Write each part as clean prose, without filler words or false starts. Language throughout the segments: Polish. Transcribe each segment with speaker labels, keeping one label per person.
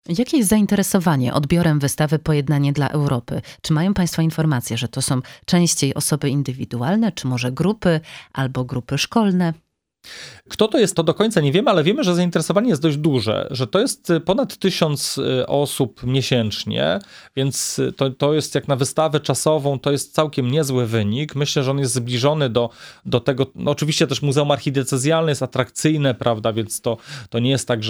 Speaker 1: Jakie jest zainteresowanie odbiorem wystawy Pojednanie dla Europy? Czy mają Państwo informację, że to są częściej osoby indywidualne, czy może grupy albo grupy szkolne?
Speaker 2: Kto to jest, to do końca nie wiemy, ale wiemy, że zainteresowanie jest dość duże, że to jest ponad 1000 osób miesięcznie, więc to jest jak na wystawę czasową, to jest całkiem niezły wynik. Myślę, że on jest zbliżony do tego, no oczywiście też Muzeum Archidiecezjalne jest atrakcyjne, prawda, więc to nie jest tak,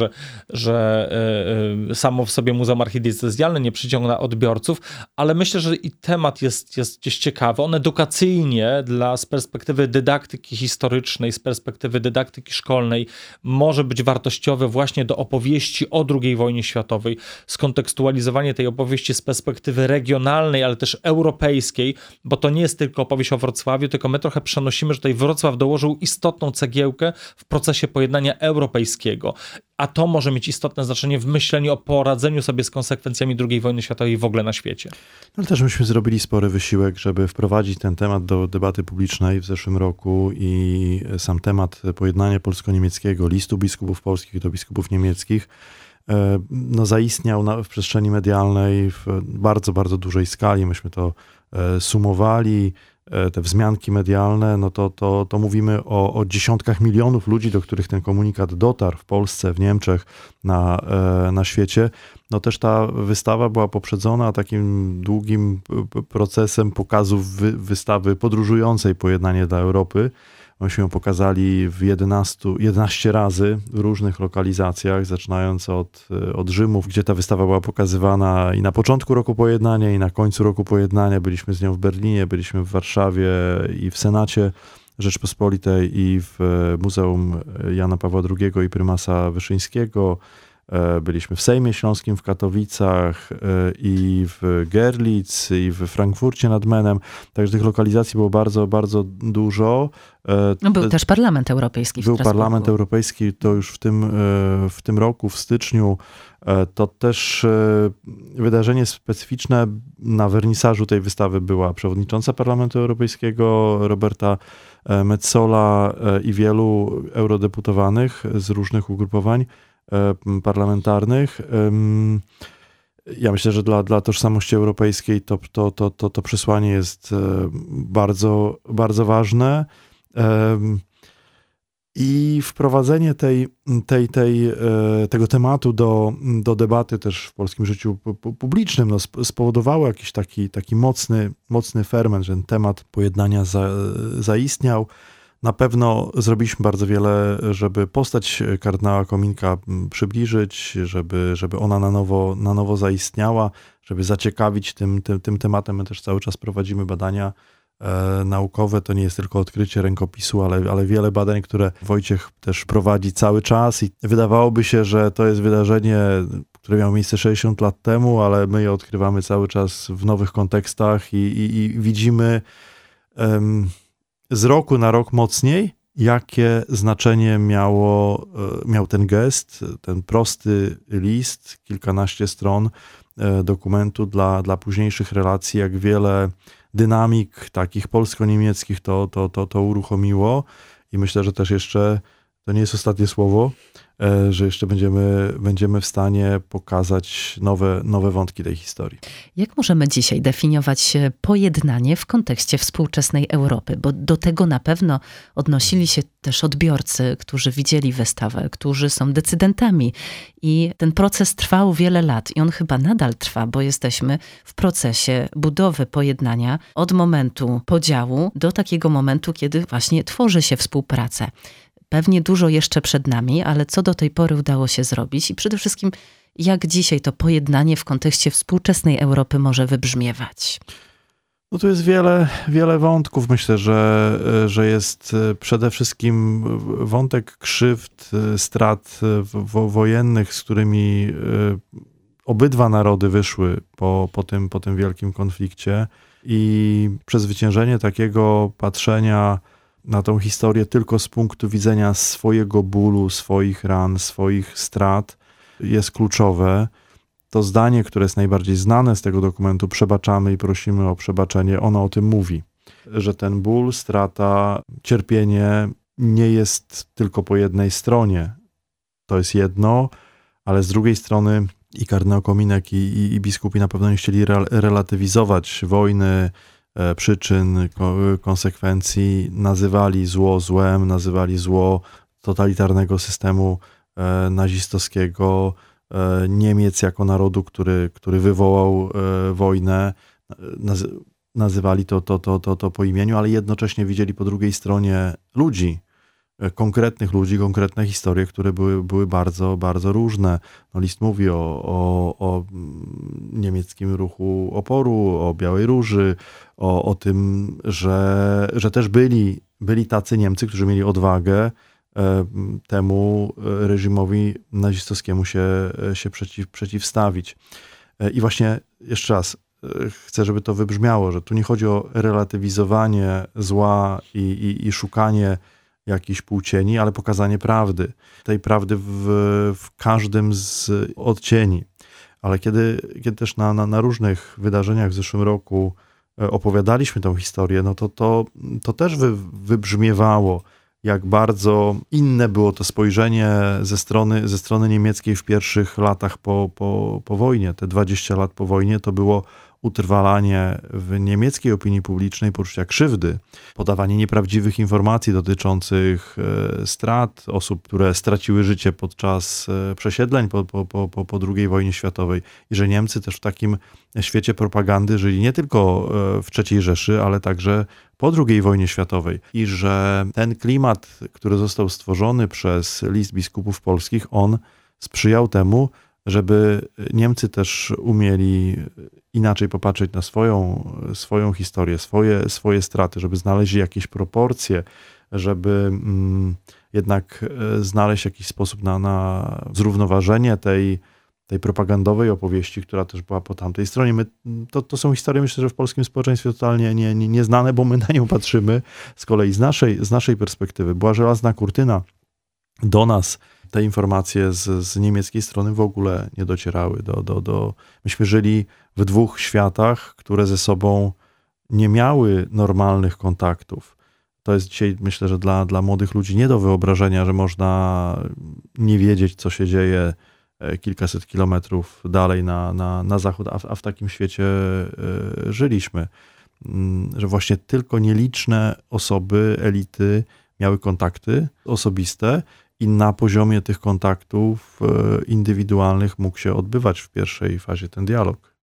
Speaker 2: że samo w sobie Muzeum Archidiecezjalne nie przyciąga odbiorców, ale myślę, że i temat jest gdzieś ciekawy. On edukacyjnie z perspektywy dydaktyki historycznej, z perspektywy dydaktyki szkolnej może być wartościowy właśnie do opowieści o II wojnie światowej, skontekstualizowanie tej opowieści z perspektywy regionalnej, ale też europejskiej, bo to nie jest tylko opowieść o Wrocławiu, tylko my trochę przenosimy, że tutaj Wrocław dołożył istotną cegiełkę w procesie pojednania europejskiego, a to może mieć istotne znaczenie w myśleniu o poradzeniu sobie z konsekwencjami II wojny światowej w ogóle na świecie.
Speaker 3: Ale też myśmy zrobili spory wysiłek, żeby wprowadzić ten temat do debaty publicznej w zeszłym roku i sam temat pojednania polsko-niemieckiego, listu biskupów polskich do biskupów niemieckich, zaistniał w przestrzeni medialnej w bardzo, bardzo dużej skali. Myśmy to sumowali, te wzmianki medialne, to mówimy o dziesiątkach milionów ludzi, do których ten komunikat dotarł w Polsce, w Niemczech, na świecie. No też ta wystawa była poprzedzona takim długim procesem pokazów wystawy podróżującej Pojednanie dla Europy. Myśmy ją pokazali w 11 razy w różnych lokalizacjach, zaczynając od Rzymu, gdzie ta wystawa była pokazywana i na początku roku Pojednania, i na końcu roku Pojednania. Byliśmy z nią w Berlinie, byliśmy w Warszawie i w Senacie Rzeczpospolitej i w Muzeum Jana Pawła II i Prymasa Wyszyńskiego. Byliśmy w Sejmie Śląskim w Katowicach i w Görlitz i w Frankfurcie nad Menem. Także tych lokalizacji było bardzo, bardzo dużo.
Speaker 1: Był też Parlament Europejski w Strasburgu.
Speaker 3: Był Parlament Europejski, to już w tym roku, w styczniu. To też wydarzenie specyficzne. Na wernisażu tej wystawy była przewodnicząca Parlamentu Europejskiego Roberta Metsola i wielu eurodeputowanych z różnych ugrupowań parlamentarnych. Ja myślę, że dla tożsamości europejskiej to przesłanie jest bardzo, bardzo ważne. I wprowadzenie tego tematu do debaty też w polskim życiu publicznym spowodowało jakiś taki mocny ferment, że ten temat pojednania zaistniał. Na pewno zrobiliśmy bardzo wiele, żeby postać kardynała Kominka przybliżyć, żeby ona na nowo zaistniała, żeby zaciekawić tym tematem. My też cały czas prowadzimy badania naukowe. To nie jest tylko odkrycie rękopisu, ale wiele badań, które Wojciech też prowadzi cały czas i wydawałoby się, że to jest wydarzenie, które miało miejsce 60 lat temu, ale my je odkrywamy cały czas w nowych kontekstach i widzimy z roku na rok mocniej, jakie znaczenie miał ten gest, ten prosty list, kilkanaście stron dokumentu dla późniejszych relacji, jak wiele dynamik takich polsko-niemieckich to uruchomiło. I myślę, że też jeszcze to nie jest ostatnie słowo, że jeszcze będziemy w stanie pokazać nowe wątki tej historii.
Speaker 1: Jak możemy dzisiaj definiować pojednanie w kontekście współczesnej Europy? Bo do tego na pewno odnosili się też odbiorcy, którzy widzieli wystawę, którzy są decydentami. I ten proces trwał wiele lat i on chyba nadal trwa, bo jesteśmy w procesie budowy pojednania od momentu podziału do takiego momentu, kiedy właśnie tworzy się współpracę. Pewnie dużo jeszcze przed nami, ale co do tej pory udało się zrobić i przede wszystkim jak dzisiaj to pojednanie w kontekście współczesnej Europy może wybrzmiewać?
Speaker 3: No tu jest wiele wątków. Myślę, że jest przede wszystkim wątek krzywd, strat wojennych, z którymi obydwa narody wyszły po tym wielkim konflikcie i przezwyciężenie takiego patrzenia na tą historię tylko z punktu widzenia swojego bólu, swoich ran, swoich strat jest kluczowe. To zdanie, które jest najbardziej znane z tego dokumentu, przebaczamy i prosimy o przebaczenie, ono o tym mówi, że ten ból, strata, cierpienie nie jest tylko po jednej stronie. To jest jedno, ale z drugiej strony i kardynał Kominek i biskupi na pewno nie chcieli relatywizować wojny, przyczyn, konsekwencji, nazywali zło złem, nazywali zło totalitarnego systemu nazistowskiego, Niemiec jako narodu, który wywołał wojnę, nazywali to po imieniu, ale jednocześnie widzieli po drugiej stronie ludzi, konkretne historie, które były bardzo, bardzo różne. No, list mówi o niemieckim ruchu oporu, o Białej Róży, o tym, że też byli tacy Niemcy, którzy mieli odwagę temu reżimowi nazistowskiemu się przeciwstawić. I właśnie jeszcze raz chcę, żeby to wybrzmiało, że tu nie chodzi o relatywizowanie zła i szukanie jakichś płócieni, ale pokazanie prawdy. Tej prawdy w każdym z odcieni. Ale kiedy też na różnych wydarzeniach w zeszłym roku opowiadaliśmy tą historię, no to też wybrzmiewało, jak bardzo inne było to spojrzenie ze strony niemieckiej w pierwszych latach po wojnie. Te 20 lat po wojnie to było utrwalanie w niemieckiej opinii publicznej poczucia krzywdy, podawanie nieprawdziwych informacji dotyczących strat osób, które straciły życie podczas przesiedleń po II wojnie światowej i że Niemcy też w takim świecie propagandy żyli nie tylko w III Rzeszy, ale także po II wojnie światowej i że ten klimat, który został stworzony przez list biskupów polskich, on sprzyjał temu, żeby Niemcy też umieli inaczej popatrzeć na swoją historię, swoje straty, żeby znaleźli jakieś proporcje, żeby jednak znaleźć jakiś sposób na zrównoważenie tej propagandowej opowieści, która też była po tamtej stronie. To są historie, myślę, że w polskim społeczeństwie totalnie nieznane, bo my na nią patrzymy z kolei z naszej perspektywy. Była żelazna kurtyna. Do nas te informacje z niemieckiej strony w ogóle nie docierały. Myśmy żyli w dwóch światach, które ze sobą nie miały normalnych kontaktów. To jest dzisiaj, myślę, że dla młodych ludzi nie do wyobrażenia, że można nie wiedzieć, co się dzieje kilkaset kilometrów dalej na zachód, a w takim świecie żyliśmy. Że właśnie tylko nieliczne osoby, elity miały kontakty osobiste i na poziomie tych kontaktów indywidualnych mógł się odbywać w pierwszej fazie ten dialog.